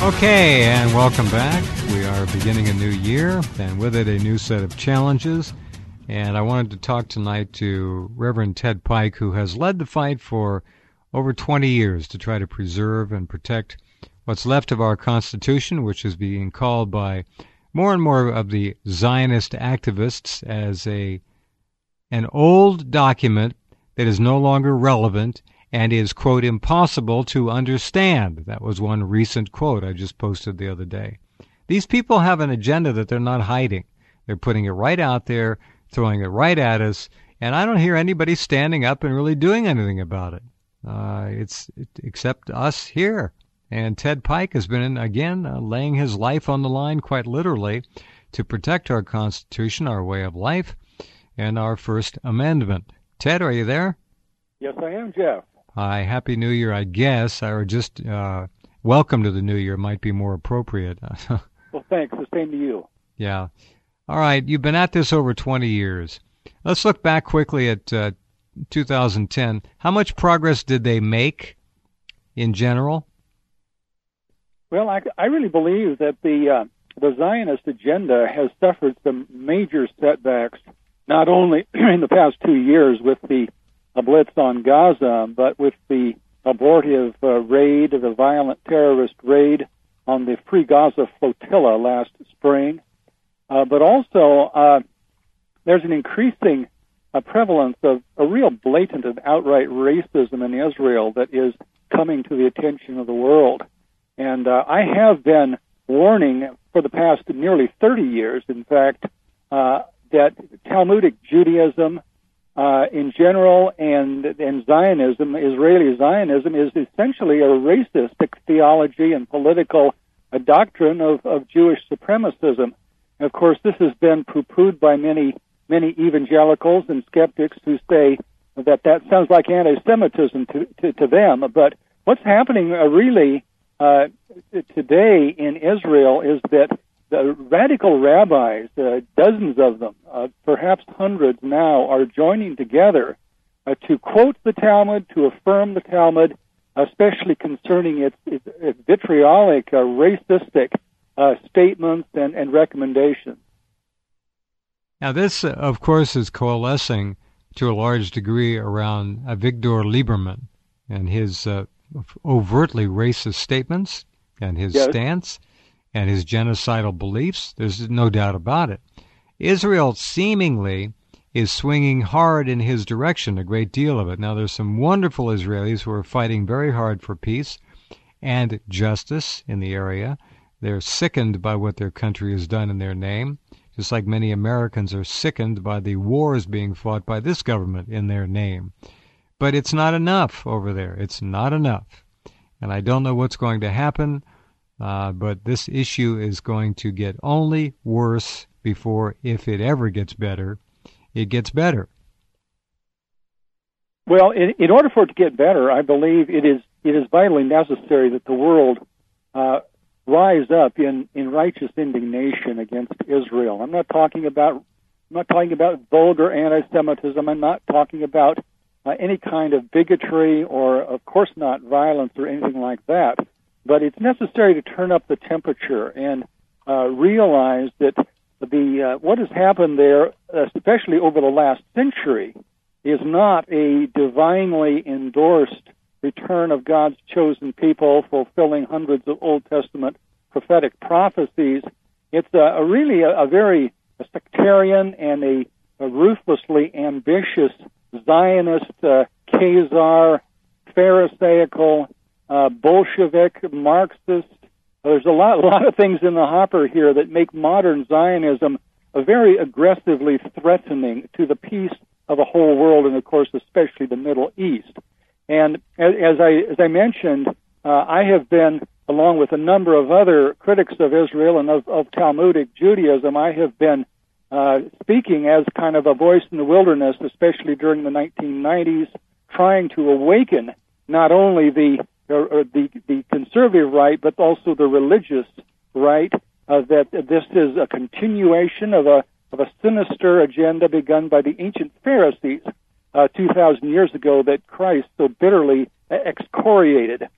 Okay, and welcome back. We are beginning a new year, and with it a new set of challenges. And I wanted to talk tonight to Reverend Ted Pike, who has led the fight for over 20 years to try to preserve and protect what's left of our Constitution, which is being called by more and more of the Zionist activists as an old document that is no longer relevant and is, quote, impossible to understand. That was one recent quote I just posted the other day. These people have an agenda that they're not hiding. They're putting it right out there, throwing it right at us, and I don't hear anybody standing up and really doing anything about it. Except us here. And Ted Pike has been, again, laying his life on the line, quite literally, to protect our Constitution, our way of life, and our First Amendment. Ted, are you there? Yes, I am, Jeff. Hi, Happy New Year, I guess, or just welcome to the New Year might be more appropriate. Well, thanks. The same to you. Yeah. All right, you've been at this over 20 years. Let's look back quickly at 2010. How much progress did they make in general? Well, I really believe that the Zionist agenda has suffered some major setbacks, not only in the past 2 years with the blitz on Gaza, but with the abortive raid, the violent terrorist raid on the Free Gaza Flotilla last spring. But also, there's an increasing prevalence of a real blatant and outright racism in Israel that is coming to the attention of the world. And I have been warning for the past nearly 30 years, in fact, that Talmudic Judaism in general and Zionism, Israeli Zionism, is essentially a racist theology and political doctrine of Jewish supremacism. And of course, this has been poo-pooed by many evangelicals and skeptics who say that sounds like anti-Semitism to them. But what's happening really today in Israel is that the radical rabbis, dozens of them, perhaps hundreds now, are joining together to quote the Talmud, to affirm the Talmud, especially concerning its vitriolic, racistic statements and recommendations. Now, this, of course, is coalescing to a large degree around Avigdor Lieberman and his overtly racist statements and his stance and his genocidal beliefs. There's no doubt about it. Israel seemingly is swinging hard in his direction, a great deal of it. Now, there's some wonderful Israelis who are fighting very hard for peace and justice in the area. They're sickened by what their country has done in their name, just like many Americans are sickened by the wars being fought by this government in their name. But it's not enough over there. It's not enough. And I don't know what's going to happen, but this issue is going to get only worse before, if it ever gets better, it gets better. Well, in order for it to get better, I believe it is vitally necessary that the world rise up in righteous indignation against Israel. I'm not talking about vulgar anti-Semitism. I'm not talking about any kind of bigotry or, of course, not violence or anything like that. But it's necessary to turn up the temperature and realize that what has happened there, especially over the last century, is not a divinely endorsed return of God's chosen people fulfilling hundreds of Old Testament prophetic prophecies. It's really a very sectarian and a ruthlessly ambitious Zionist, Khazar, Pharisaical, Bolshevik, Marxist. There's a lot of things in the hopper here that make modern Zionism very aggressively threatening to the peace of the whole world, and of course, especially the Middle East. And as I mentioned, I have been, along with a number of other critics of Israel and of Talmudic Judaism, I have been speaking as kind of a voice in the wilderness, especially during the 1990s, trying to awaken not only the conservative right, but also the religious right, that this is a continuation of a sinister agenda begun by the ancient Pharisees 2,000 years ago that Christ so bitterly excoriated.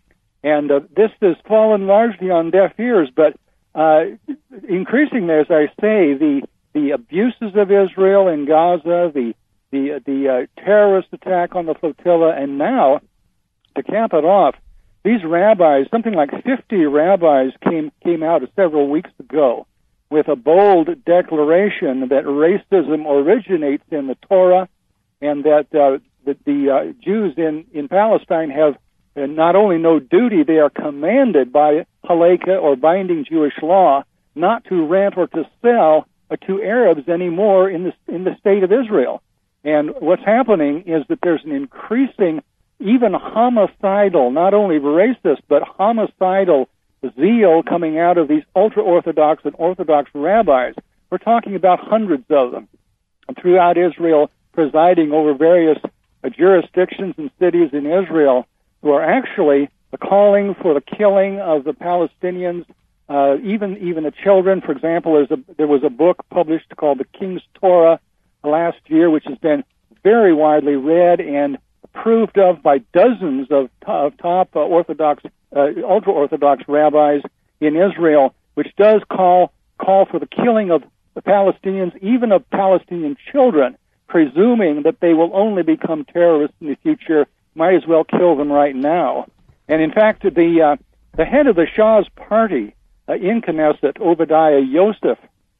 And this has fallen largely on deaf ears, but increasingly, as I say, the abuses of Israel in Gaza, the terrorist attack on the flotilla, and now, to cap it off, these rabbis, something like 50 rabbis, came out several weeks ago with a bold declaration that racism originates in the Torah, and that the Jews in Palestine have not only no duty, they are commanded by halakha or binding Jewish law not to rent or to sell to Arabs anymore in the state of Israel. And what's happening is that there's an increasing, even homicidal, not only racist, but homicidal zeal coming out of these ultra-Orthodox and Orthodox rabbis. We're talking about hundreds of them throughout Israel, presiding over various jurisdictions and cities in Israel, who are actually calling for the killing of the Palestinians, even the children. For example, there was a book published called The King's Torah last year, which has been very widely read and approved of by dozens of top Orthodox, ultra-Orthodox rabbis in Israel, which does call for the killing of the Palestinians, even of Palestinian children, presuming that they will only become terrorists in the future. Might as well kill them right now. And in fact, the head of the Shah's party in Knesset, Obadiah Yosef,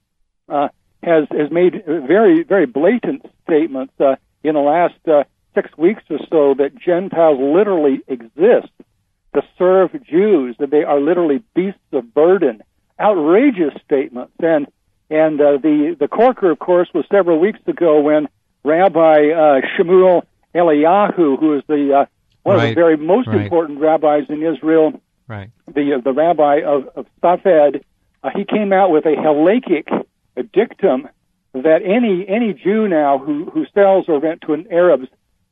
has made very, very blatant statements in the last 6 weeks or so that Gentiles literally exist to serve Jews, that they are literally beasts of burden. Outrageous statements. And the corker, of course, was several weeks ago when Rabbi Shemuel Eliyahu, who is one of the very most important rabbis in Israel, the rabbi of Safed, he came out with a halakhic dictum that any Jew now who sells or rent to an Arabs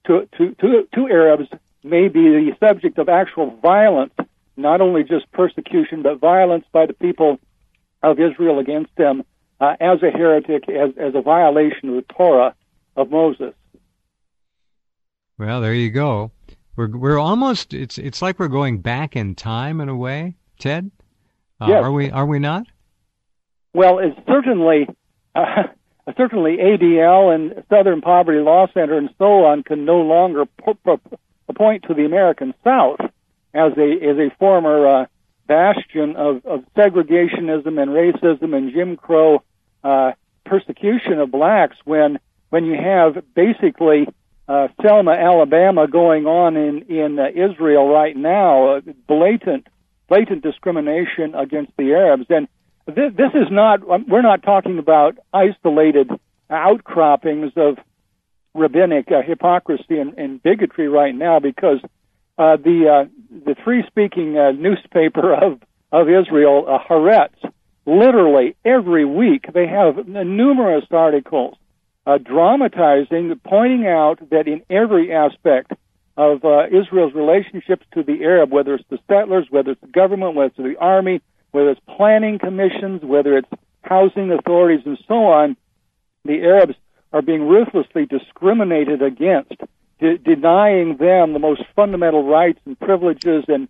to Arabs may be the subject of actual violence, not only just persecution, but violence by the people of Israel against them as a heretic, as a violation of the Torah of Moses. Well, there you go. We're almost. It's like we're going back in time in a way, Ted. Yes. Are we not? Well, it's certainly ADL and Southern Poverty Law Center and so on can no longer point to the American South as a former bastion of segregationism and racism and Jim Crow persecution of blacks when you have basically Selma, Alabama going on in Israel right now, blatant discrimination against the Arabs. And this is not, we're not talking about isolated outcroppings of rabbinic hypocrisy and bigotry right now, because the free-speaking newspaper of Israel, Haaretz, literally every week they have numerous articles dramatizing, pointing out that in every aspect of Israel's relationships to the Arab, whether it's the settlers, whether it's the government, whether it's the army, whether it's planning commissions, whether it's housing authorities, and so on, the Arabs are being ruthlessly discriminated against, denying them the most fundamental rights and privileges and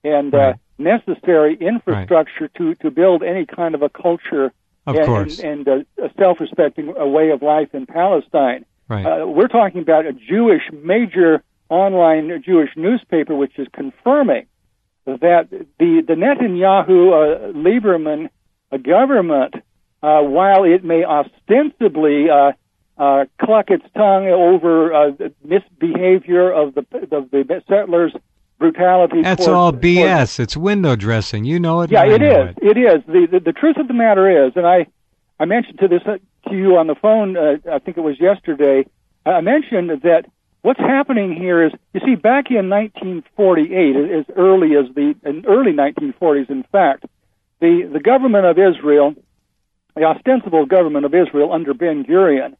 necessary infrastructure to build any kind of a culture and a self-respecting way of life in Palestine. We're talking about a major online Jewish newspaper which is confirming that the Netanyahu Lieberman government, while it may ostensibly cluck its tongue over misbehavior of the settlers, brutality. That's all BS. It's window dressing. You know it. Yeah, it is. It is. The truth of the matter is, and I mentioned to you on the phone, I think it was yesterday, I mentioned that what's happening here is, you see, back in 1948, as early as in early 1940s, in fact, the government of Israel, the ostensible government of Israel under Ben-Gurion,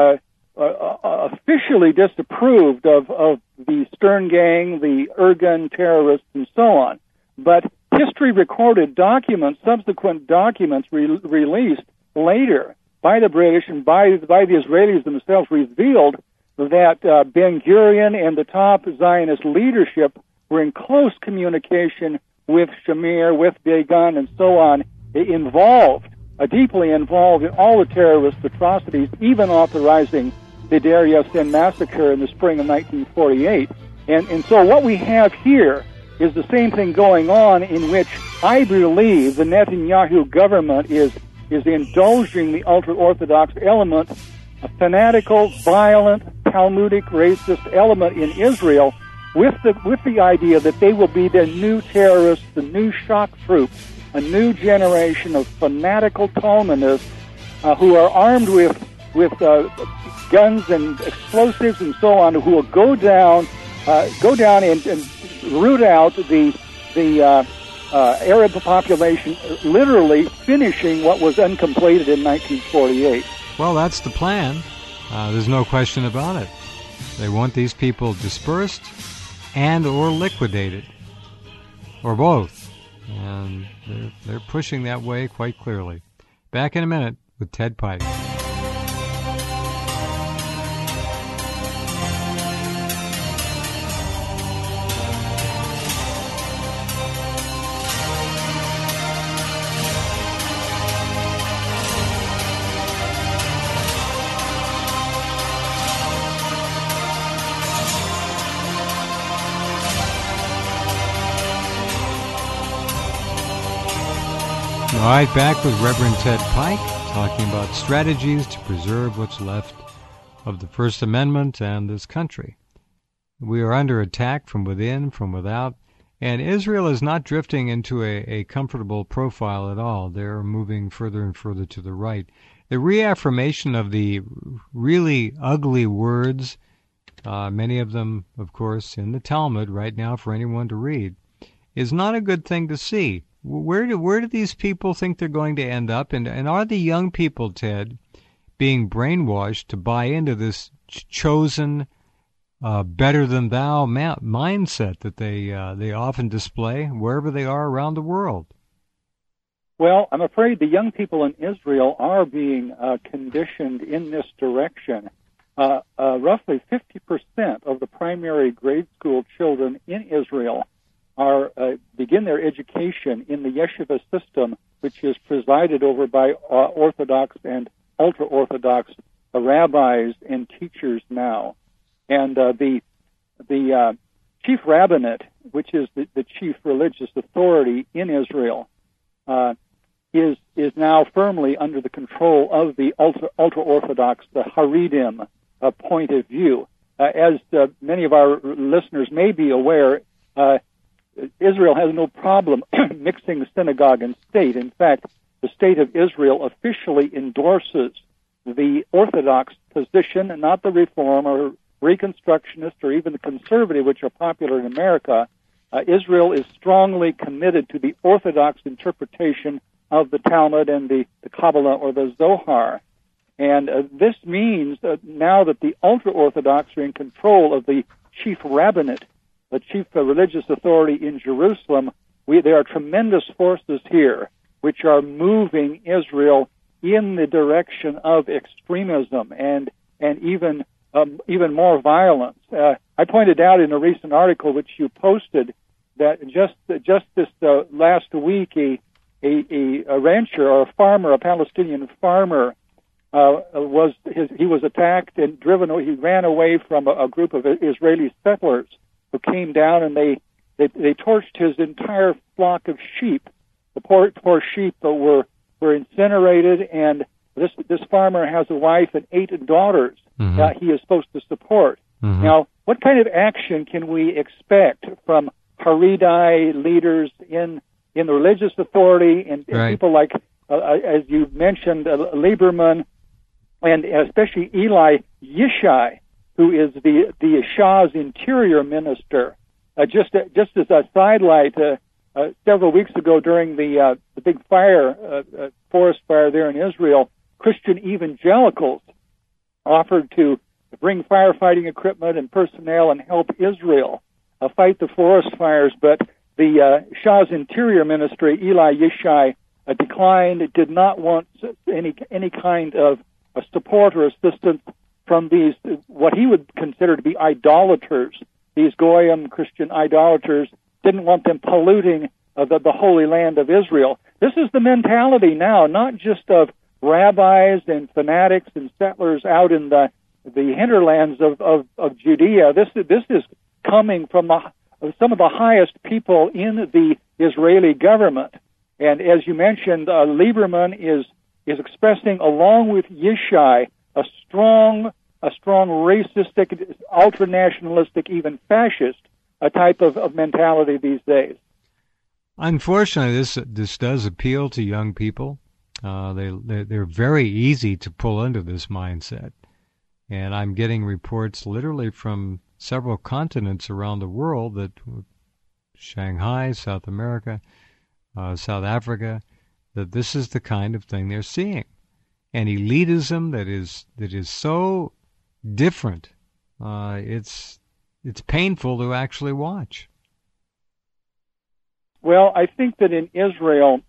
officially disapproved of the Stern Gang, the Irgun terrorists, and so on. But history recorded documents, subsequent documents released later by the British and by the Israelis themselves revealed that Ben-Gurion and the top Zionist leadership were in close communication with Shamir, with Dagon, and so on, deeply involved in all the terrorist atrocities, even authorizing the Deir Yassin massacre in the spring of 1948. And so what we have here is the same thing going on, in which I believe the Netanyahu government is indulging the ultra-Orthodox element, a fanatical, violent, Talmudic, racist element in Israel, with the idea that they will be the new terrorists, the new shock troops, a new generation of fanatical Talmudists who are armed with guns and explosives and so on, who will go down and root out the Arab population, literally finishing what was uncompleted in 1948. Well, that's the plan. There's no question about it. They want these people dispersed and or liquidated, or both. And they're pushing that way quite clearly. Back in a minute with Ted Pike. All right, back with Reverend Ted Pike, talking about strategies to preserve what's left of the First Amendment and this country. We are under attack from within, from without, and Israel is not drifting into a comfortable profile at all. They're moving further and further to the right. The reaffirmation of the really ugly words, many of them, of course, in the Talmud right now for anyone to read, is not a good thing to see. Where do these people think they're going to end up? And are the young people, Ted, being brainwashed to buy into this chosen, better-than-thou mindset that they often display wherever they are around the world? Well, I'm afraid the young people in Israel are being conditioned in this direction. Roughly 50% of the primary grade school children in Israel begin their education in the yeshiva system, which is presided over by Orthodox and ultra-Orthodox rabbis and teachers now. And the chief rabbinate, which is the chief religious authority in Israel, is now firmly under the control of the ultra-Orthodox, the Haredim point of view. As many of our listeners may be aware, Israel has no problem mixing synagogue and state. In fact, the state of Israel officially endorses the Orthodox position, and not the Reform or Reconstructionist or even the Conservative, which are popular in America. Israel is strongly committed to the Orthodox interpretation of the Talmud and the Kabbalah or the Zohar. And this means now that the ultra-Orthodox are in control of the chief rabbinate, the chief religious authority in Jerusalem, there are tremendous forces here which are moving Israel in the direction of extremism and even more violence. I pointed out in a recent article which you posted that just this last week a rancher or a farmer, a Palestinian farmer, he was attacked and driven. He ran away from a group of Israeli settlers who came down, and they torched his entire flock of sheep. The poor sheep were incinerated, and this farmer has a wife and 8 daughters that he is supposed to support. Mm-hmm. Now, what kind of action can we expect from Haredi leaders in the religious authority and people like, as you mentioned, Lieberman, and especially Eli Yishai, who is the Shah's interior minister? Just as a sidelight, several weeks ago during the big fire, forest fire there in Israel, Christian evangelicals offered to bring firefighting equipment and personnel and help Israel fight the forest fires, but the Shah's interior ministry, Eli Yishai, declined, did not want any kind of support or assistance from these, what he would consider to be idolaters, these Goyim Christian idolaters didn't want them polluting the Holy Land of Israel. This is the mentality now, not just of rabbis and fanatics and settlers out in the hinterlands of Judea. This is coming from some of the highest people in the Israeli government. And as you mentioned, Lieberman is expressing, along with Yishai, a strong racistic, ultra-nationalistic, even fascist type of mentality these days. Unfortunately, this does appeal to young people. They're very easy to pull into this mindset. And I'm getting reports literally from several continents around the world, that Shanghai, South America, South Africa, that this is the kind of thing they're seeing. An elitism that is so different, it's painful to actually watch. Well, I think that in Israel,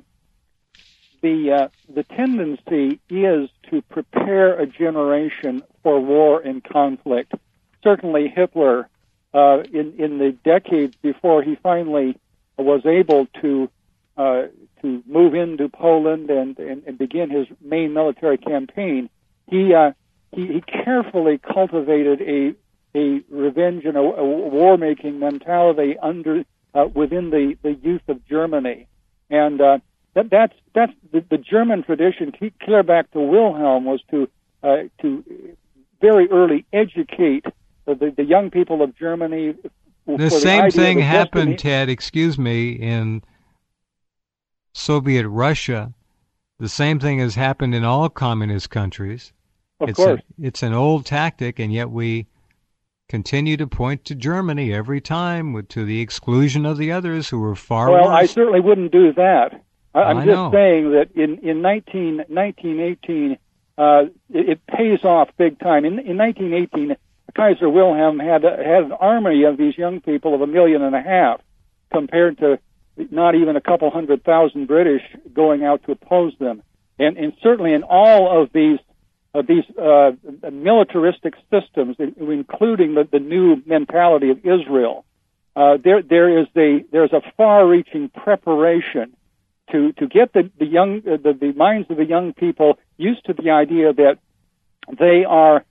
the tendency is to prepare a generation for war and conflict. Certainly Hitler, in the decades before he finally was able to move into Poland and begin his main military campaign, he carefully cultivated a revenge and a war-making mentality within the youth of Germany, and that's the German tradition, clear back to Wilhelm, was to very early educate the young people of Germany. The same thing happened, Ted, in Soviet Russia. The same thing has happened in all communist countries. Of course. It's an old tactic, and yet we continue to point to Germany every time, to the exclusion of the others who were far worse. Well, I certainly wouldn't do that. I'm just saying that in 1918, it pays off big time. In 1918, Kaiser Wilhelm had an army of these young people of 1.5 million, compared to not even a couple 100,000 British going out to oppose them. And certainly in all of these militaristic systems, including the new mentality of Israel, there's a far-reaching preparation to get the minds of the young people used to the idea that they are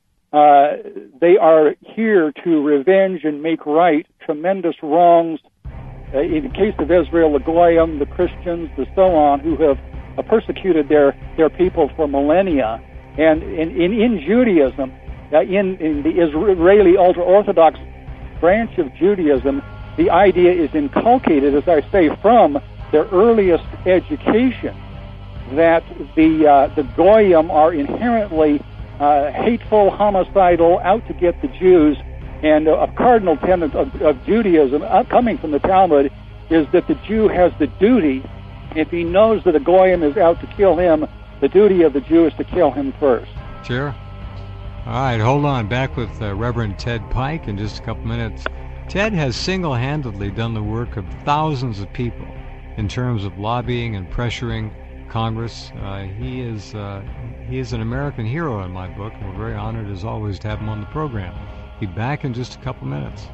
here to revenge and make right tremendous wrongs. In the case of Israel, the Goyim, the Christians, the so on, who have persecuted their people for millennia. And in Judaism, in the Israeli ultra-Orthodox branch of Judaism, the idea is inculcated, as I say, from their earliest education, that the Goyim are inherently hateful, homicidal, out to get the Jews. And a cardinal tenet of Judaism, coming from the Talmud, is that the Jew has the duty, if he knows that a Goyim is out to kill him, the duty of the Jew is to kill him first. Sure. All right, hold on. Back with Reverend Ted Pike in just a couple minutes. Ted has single-handedly done the work of thousands of people in terms of lobbying and pressuring Congress. He is an American hero in my book, and we're very honored, as always, to have him on the program. Be back in just a couple minutes.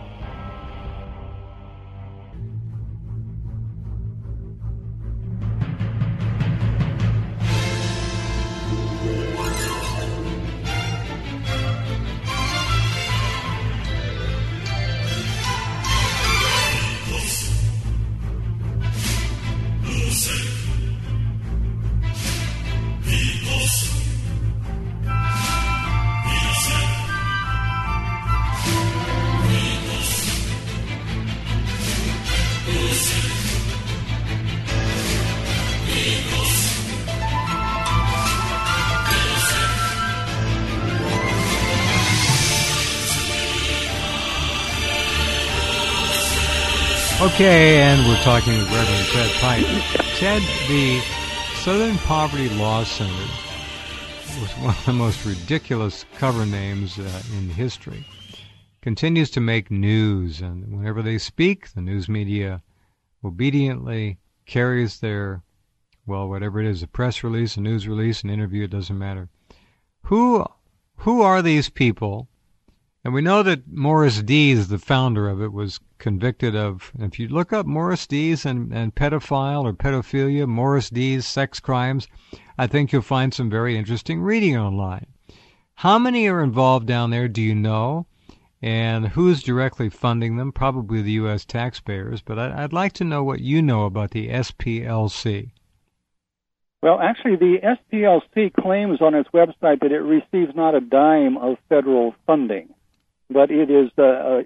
Okay, and we're talking with Reverend Ted Pike. Ted, the Southern Poverty Law Center was one of the most ridiculous cover names in history. Continues to make news, and whenever they speak, the news media obediently carries their, whatever it is, a press release, a news release, an interview, it doesn't matter. Who are these people, And we know that Morris Dees, the founder of it, was convicted of, if you look up Morris Dees and pedophile or pedophilia, Morris Dees, sex crimes, I think you'll find some very interesting reading online. How many are involved down there, do you know? And who's directly funding them? Probably the U.S. taxpayers, but I'd like to know what you know about the SPLC. Well, actually, the SPLC claims on its website that it receives not a dime of federal funding, but it is a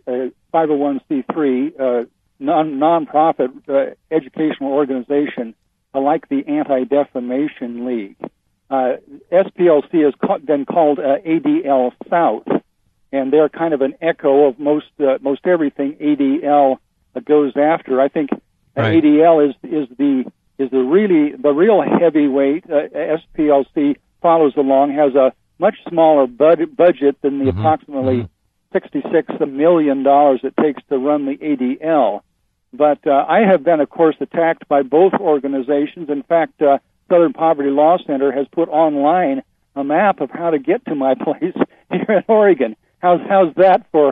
501c3 nonprofit educational organization like the Anti-Defamation League. SPLC has been called ADL South, and they're kind of an echo of most everything ADL goes after. I think right. ADL is the real heavyweight. SPLC follows along, has a much smaller budget than the approximately $66 million it takes to run the ADL. But I have been, of course, attacked by both organizations. In fact, Southern Poverty Law Center has put online a map of how to get to my place here in Oregon. How's that for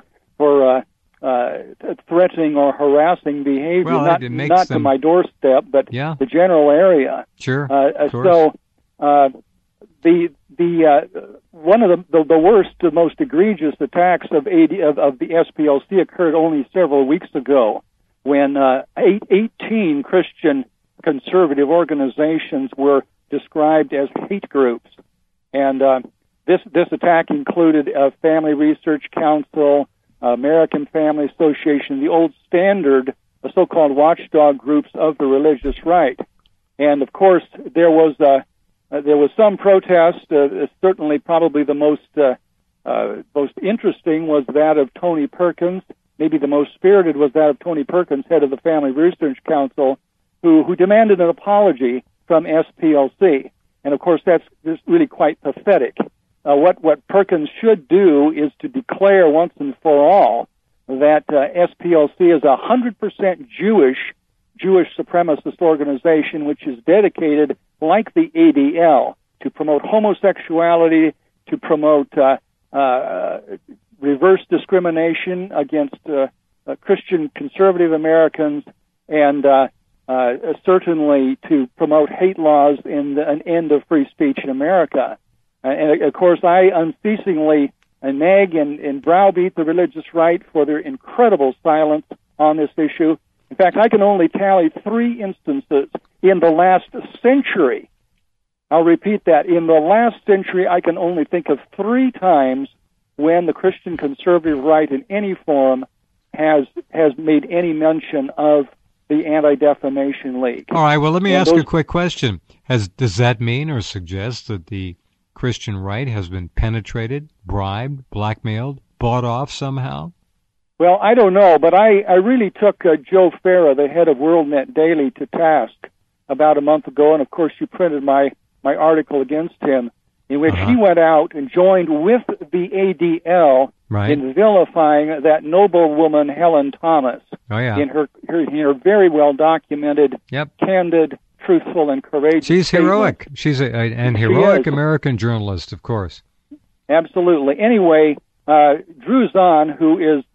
threatening or harassing behavior? Well, not to my doorstep, but the general area. Sure. So the one of the worst, the most egregious attacks of the SPLC occurred only several weeks ago, when 18 Christian conservative organizations were described as hate groups, and this attack included Family Research Council, American Family Association, the old standard, so-called watchdog groups of the religious right. And of course, there was some protest. Certainly, probably the most interesting was that of Tony Perkins. Maybe the most spirited was that of Tony Perkins, head of the Family Research Council, who demanded an apology from SPLC. And of course, that's really quite pathetic. What Perkins should do is to declare once and for all that SPLC is 100% Jewish supremacist organization, which is dedicated, like the ADL, to promote homosexuality, to promote reverse discrimination against Christian conservative Americans, and certainly to promote hate laws and an end of free speech in America. And of course, I unceasingly nag and browbeat the religious right for their incredible silence on this issue. In fact, I can only tally 3 instances in the last century. I'll repeat that. In the last century, I can only think of 3 times when the Christian conservative right in any form has made any mention of the Anti-Defamation League. All right, well, let me ask you a quick question. Does that mean or suggest that the Christian right has been penetrated, bribed, blackmailed, bought off somehow? Well, I don't know, but I really took Joe Farah, the head of WorldNet Daily, to task about a month ago, and of course you printed my article against him, in which he went out and joined with the ADL in vilifying that noble woman, Helen Thomas, in her very well documented, candid, truthful, and courageous She's heroic. statement. She's an heroic American journalist, of course. Absolutely. Anyway, Drew Zahn, who is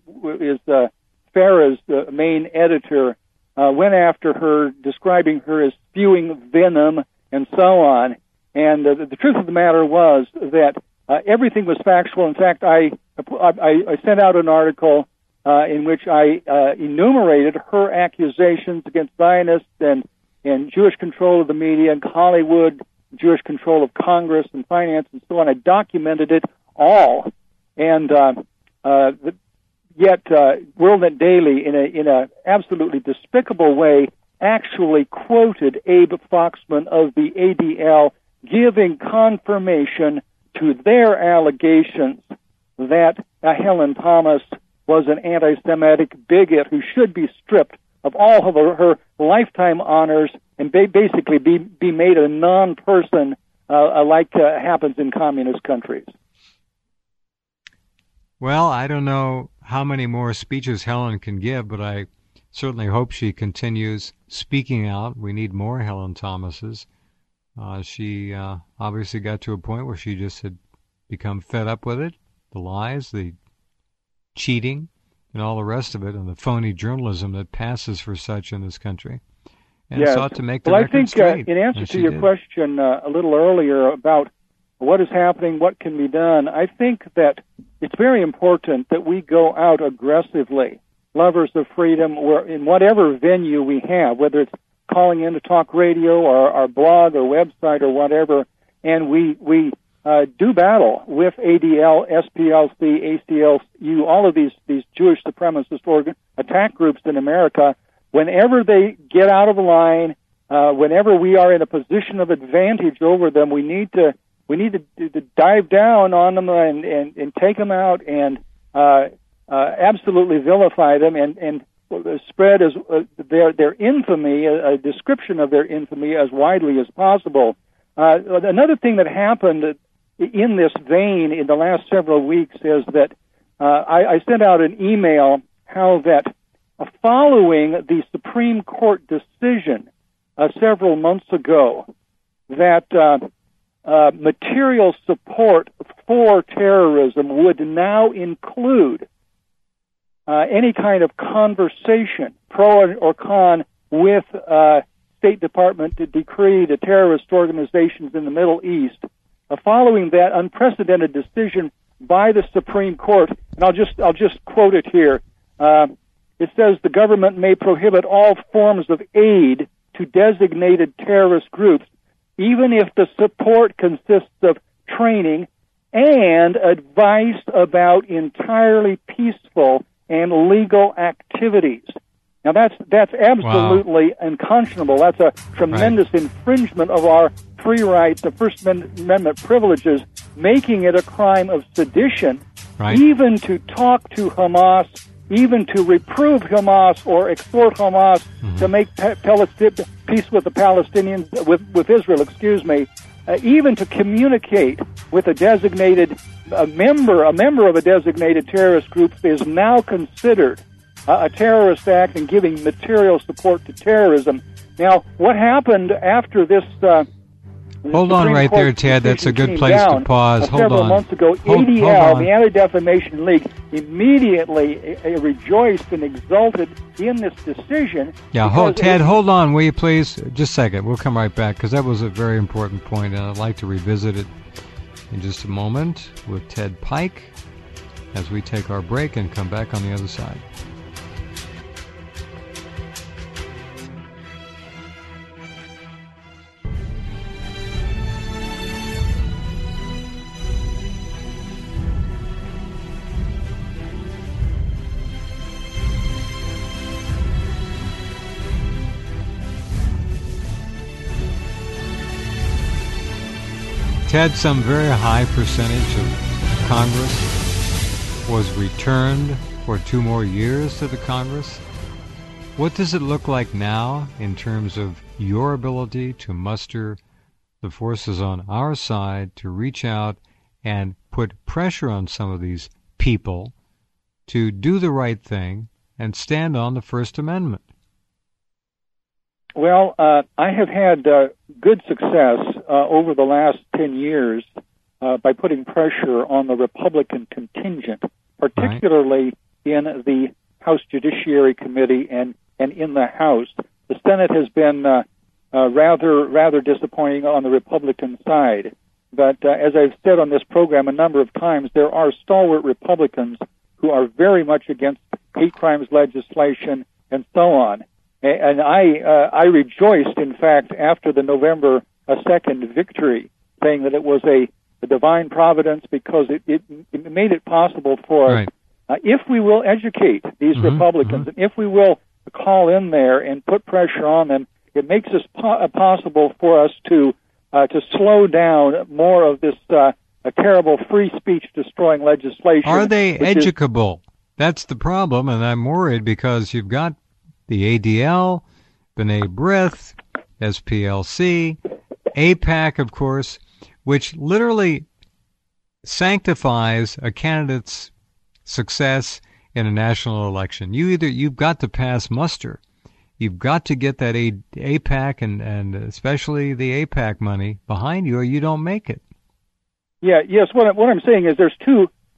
Farah's main editor, went after her, describing her as spewing venom and so on. And the truth of the matter was that everything was factual. In fact, I sent out an article in which I enumerated her accusations against Zionists and Jewish control of the media and Hollywood, Jewish control of Congress and finance and so on. I documented it all. And yet WorldNet Daily, in a absolutely despicable way, actually quoted Abe Foxman of the ADL, giving confirmation to their allegations that Helen Thomas was an anti-Semitic bigot who should be stripped of all of her lifetime honors and basically be made a non-person like happens in communist countries. Well, I don't know how many more speeches Helen can give, but I certainly hope she continues speaking out. We need more Helen Thomases. She obviously got to a point where she just had become fed up with it, the lies, the cheating, and all the rest of it, and the phony journalism that passes for such in this country, and yes. sought to make the record straight. Well, I think in answer to your question a little earlier about what is happening, what can be done, I think that it's very important that we go out aggressively, lovers of freedom, in whatever venue we have, whether it's calling in to talk radio or our blog or website or whatever, and we do battle with ADL, SPLC, ACLU, all of these Jewish supremacist attack groups in America. Whenever they get out of line, whenever we are in a position of advantage over them, we need to dive down on them and take them out and absolutely vilify them and spread their infamy, a description of their infamy as widely as possible. Another thing that happened in this vein in the last several weeks is that I sent out an email how that following the Supreme Court decision several months ago that material support for terrorism would now include any kind of conversation, pro or con, with State Department to decree the terrorist organizations in the Middle East. Following that unprecedented decision by the Supreme Court, and I'll just quote it here. It says the government may prohibit all forms of aid to designated terrorist groups, even if the support consists of training and advice about entirely peaceful and legal activities. Now that's absolutely unconscionable. That's a tremendous infringement of our free rights, the First Amendment privileges, making it a crime of sedition, even to talk to Hamas, even to reprove Hamas or exhort Hamas to make peace with the Palestinians, with Israel, even to communicate with a designated member of a designated terrorist group is now considered a terrorist act and giving material support to terrorism. Now, what happened after this? Hold on right there, Ted. That's a good place to pause. Hold on. Several months ago, ADL, the Anti-Defamation League, immediately rejoiced and exulted in this decision. Yeah, Ted, hold on, will you please? Just a second. We'll come right back because that was a very important point, and I'd like to revisit it in just a moment with Ted Pike as we take our break and come back on the other side. Ted, some very high percentage of Congress was returned for 2 more years to the Congress. What does it look like now in terms of your ability to muster the forces on our side to reach out and put pressure on some of these people to do the right thing and stand on the First Amendment? Well, I have had good success over the last 10 years by putting pressure on the Republican contingent, particularly in the House Judiciary Committee and in the House. The Senate has been rather disappointing on the Republican side. But as I've said on this program a number of times, there are stalwart Republicans who are very much against hate crimes legislation and so on. And I rejoiced, in fact, after the November 2nd victory, saying that it was a divine providence because it made it possible for us, if we will educate these Republicans, and if we will call in there and put pressure on them, it makes it possible for us to slow down more of this terrible free speech destroying legislation. Are they educable? That's the problem, and I'm worried because you've got the ADL, B'nai B'rith, SPLC, AIPAC, of course, which literally sanctifies a candidate's success in a national election. You've got to pass muster. You've got to get that AIPAC and especially the AIPAC money behind you, or you don't make it. Yeah. Yes. What I'm saying is there's two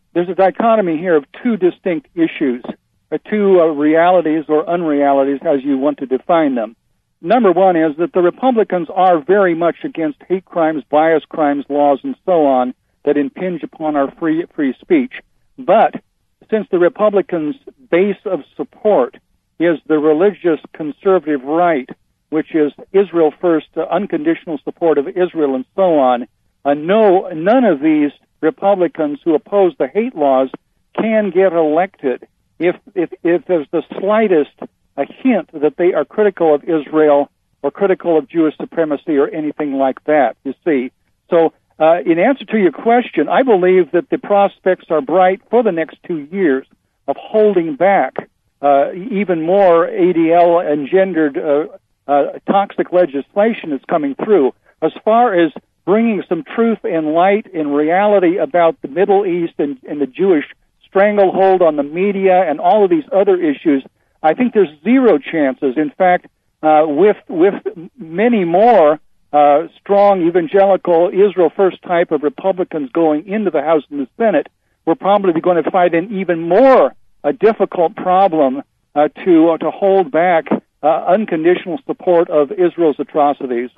there's a dichotomy here of two distinct issues, two realities or unrealities, as you want to define them. Number one is that the Republicans are very much against hate crimes, bias crimes, laws, and so on that impinge upon our free speech. But since the Republicans' base of support is the religious conservative right, which is Israel first, unconditional support of Israel, and so on, none of these Republicans who oppose the hate laws can get elected if there's the slightest a hint that they are critical of Israel or critical of Jewish supremacy or anything like that, you see. So in answer to your question, I believe that the prospects are bright for the next 2 years of holding back even more ADL-engendered toxic legislation that's coming through. As far as bringing some truth and light and reality about the Middle East and the Jewish stranglehold on the media and all of these other issues, I think there's zero chances. In fact, with many more strong evangelical Israel First type of Republicans going into the House and the Senate, we're probably going to fight an even more difficult problem to hold back unconditional support of Israel's atrocities.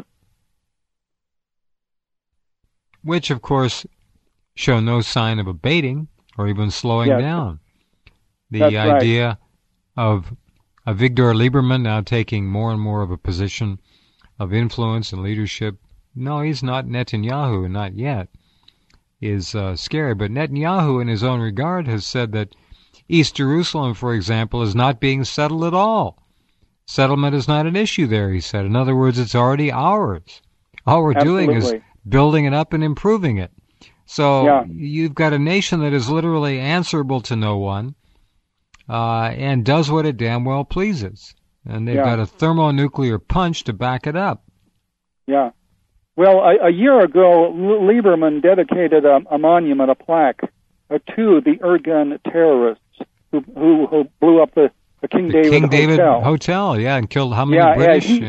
Which, of course, show no sign of abating or even slowing down. The idea of Avigdor Lieberman now taking more and more of a position of influence and leadership. No, he's not Netanyahu, not yet, is scary. But Netanyahu, in his own regard, has said that East Jerusalem, for example, is not being settled at all. Settlement is not an issue there, he said. In other words, it's already ours. All we're doing is building it up and improving it. So you've got a nation that is literally answerable to no one and does what it damn well pleases. And they've got a thermonuclear punch to back it up. Yeah. Well, a year ago, Lieberman dedicated a monument, a plaque, to the Irgun terrorists who blew up the King David Hotel, and killed how many British?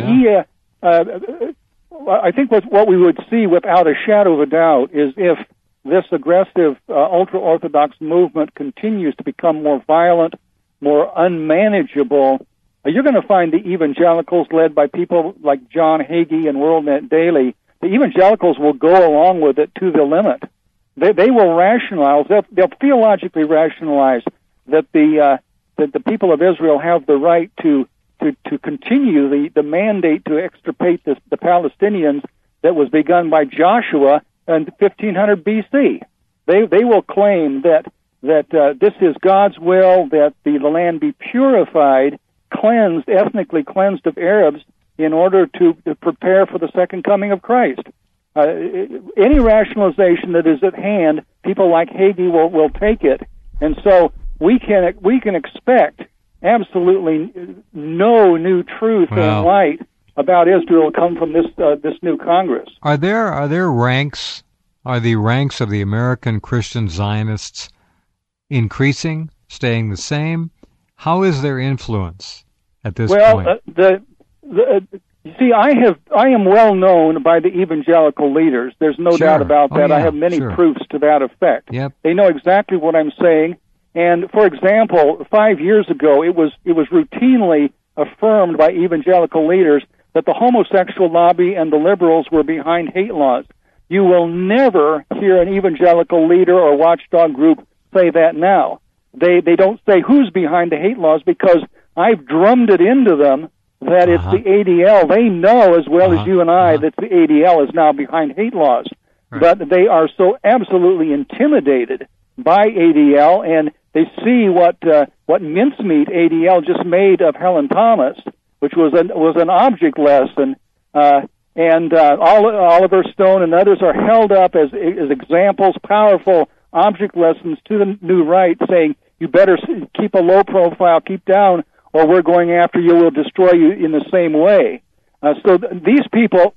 I think what we would see without a shadow of a doubt is if this aggressive ultra-Orthodox movement continues to become more violent, more unmanageable, you're going to find the evangelicals led by people like John Hagee and WorldNet Daily. The evangelicals will go along with it to the limit. They will rationalize, they'll theologically rationalize that the people of Israel have the right to continue the mandate to extirpate the Palestinians that was begun by Joshua in 1500 BC. They will claim that this is God's will, that the land be purified, cleansed, ethnically cleansed of Arabs in order to prepare for the second coming of Christ. Any rationalization that is at hand, people like Hagee will take it, and so we can expect absolutely no new truth and light about Israel come from this new Congress. Are there ranks? Are the ranks of the American Christian Zionists increasing, staying the same? How is their influence at this point? You see, I am well known by the evangelical leaders. There's no doubt about that. I have many proofs to that effect. Yep. They know exactly what I'm saying. And for example, 5 years ago, it was routinely affirmed by evangelical leaders that the homosexual lobby and the liberals were behind hate laws. You will never hear an evangelical leader or watchdog group say that now. They don't say who's behind the hate laws because I've drummed it into them that it's the ADL. They know as well as you and I that the ADL is now behind hate laws. Right. But they are so absolutely intimidated by ADL, and they see what mincemeat ADL just made of Helen Thomas, which was an object lesson, and Oliver Stone and others are held up as examples, powerful object lessons to the new right, saying you better keep a low profile, keep down, or we're going after you. We'll destroy you in the same way. So these people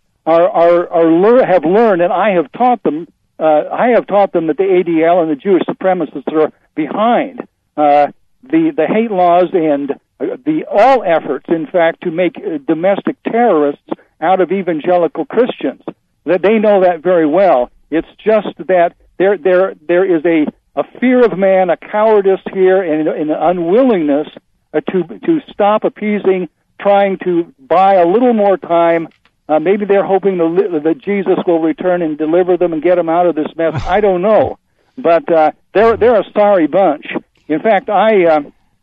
have learned, and I have taught them. I have taught them that the ADL and the Jewish supremacists are behind the hate laws and all efforts, in fact, to make domestic terrorists out of evangelical Christians. That they know that very well. It's just that there is a fear of man, a cowardice here, and an unwillingness to stop appeasing, trying to buy a little more time. Maybe they're hoping that Jesus will return and deliver them and get them out of this mess. I don't know, but they're a sorry bunch. In fact, I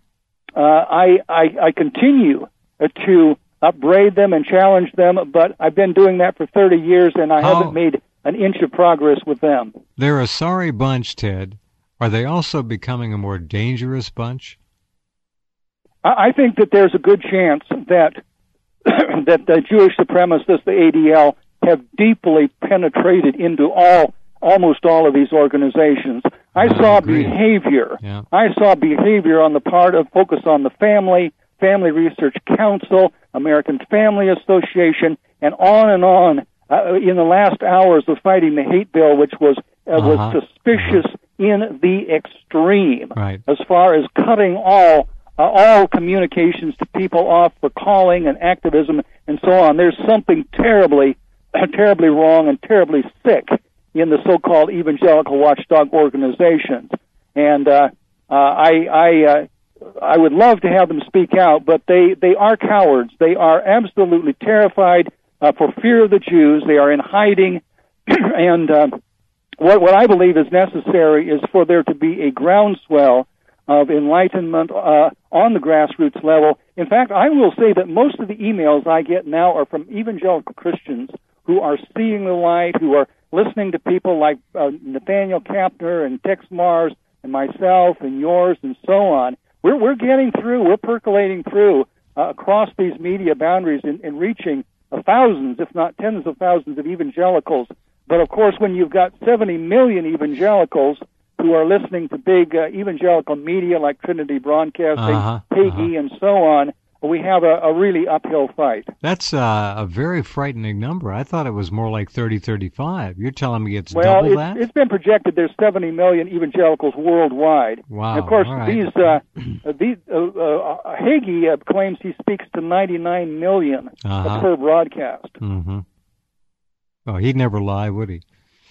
continue to upbraid them and challenge them, but I've been doing that for 30 years, and I haven't made an inch of progress with them. They're a sorry bunch, Ted. Are they also becoming a more dangerous bunch? I think that there's a good chance that that the Jewish supremacists, the ADL, have deeply penetrated into almost all of these organizations. I saw behavior. Yeah. I saw behavior on the part of Focus on the Family, Family Research Council, American Family Association, and on in the last hours of fighting the hate bill, which was suspicious in the extreme, as far as cutting all communications to people off for calling and activism and so on. There's something terribly wrong and terribly sick in the so-called evangelical watchdog organizations. And I would love to have them speak out, but they are cowards. They are absolutely terrified for fear of the Jews. They are in hiding. And what I believe is necessary is for there to be a groundswell of enlightenment on the grassroots level. In fact, I will say that most of the emails I get now are from evangelical Christians who are seeing the light, who are listening to people like Nathaniel Kapner and Tex Mars and myself and yours and so on. We're getting through, we're percolating through across these media boundaries and reaching thousands, if not tens of thousands of evangelicals. But of course, when you've got 70 million evangelicals who are listening to big evangelical media like Trinity Broadcasting, Hagee, and so on, we have a really uphill fight. That's a very frightening number. I thought it was more like 30, 35. You're telling me it's double that? It's been projected there's 70 million evangelicals worldwide. Wow. And of course, Hagee claims he speaks to 99 million per broadcast. Mm-hmm. Oh, he'd never lie, would he?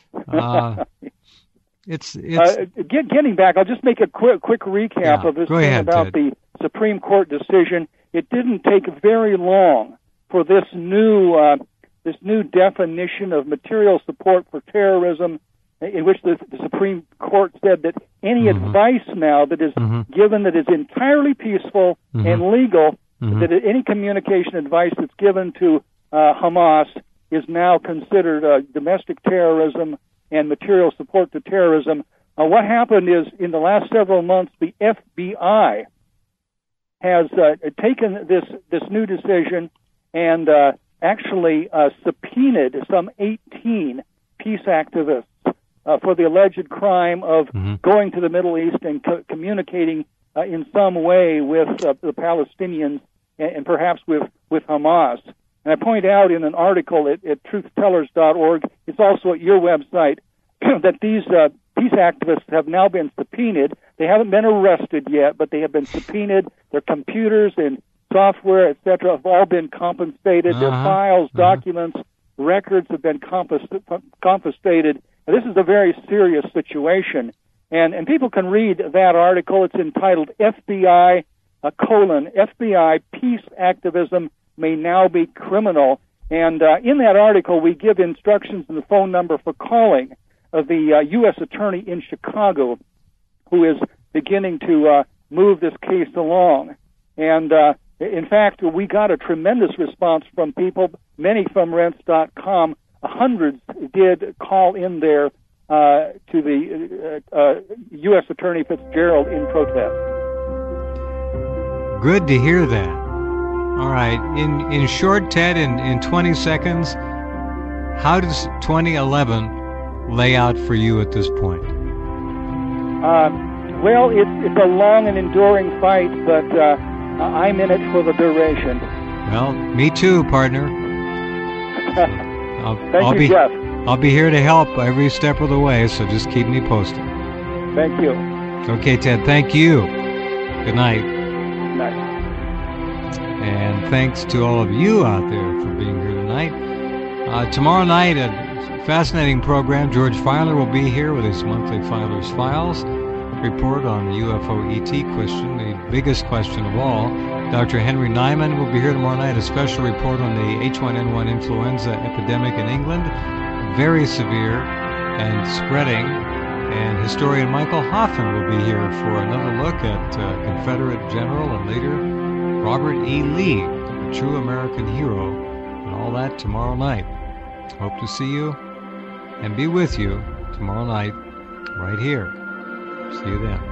Getting back, I'll just make a quick recap of this thing about the Supreme Court decision. It didn't take very long for this new definition of material support for terrorism, in which the Supreme Court said that any advice now that is given that is entirely peaceful and legal, that any communication advice that's given to Hamas is now considered domestic terrorism and material support to terrorism. What happened is, in the last several months, the FBI has taken this new decision and actually subpoenaed some 18 peace activists for the alleged crime of going to the Middle East and communicating in some way with the Palestinians and perhaps with Hamas. And I point out in an article at truthtellers.org, it's also at your website, that these peace activists have now been subpoenaed. They haven't been arrested yet, but they have been subpoenaed. Their computers and software, etc., have all been confiscated. Their files, documents, records have been confiscated. And this is a very serious situation. And people can read that article. It's entitled FBI, FBI, Peace Activism May Now Be Criminal. And in that article, we give instructions and the phone number for calling the U.S. Attorney in Chicago, who is beginning to move this case along. And in fact, we got a tremendous response from people, many from Rense.com. Hundreds did call in there to the U.S. Attorney Fitzgerald in protest. Good to hear that. All right. In short, Ted, in 20 seconds, how does 2011 lay out for you at this point? Well, it's a long and enduring fight, but I'm in it for the duration. Well, me too, partner. Thank you, Jeff. I'll be here to help every step of the way, so just keep me posted. Thank you. Okay, Ted, thank you. Good night. Good night. And thanks to all of you out there for being here tonight. Tomorrow night, a fascinating program. George Filer will be here with his monthly Filer's Files. report on the UFO ET question, the biggest question of all. Dr. Henry Nyman will be here tomorrow night, a special report on the H1N1 influenza epidemic in England, very severe and spreading. And historian Michael Hoffman will be here for another look at Confederate General and leader Robert E. Lee, a true American hero, and all that tomorrow night. Hope to see you and be with you tomorrow night right here. See you then.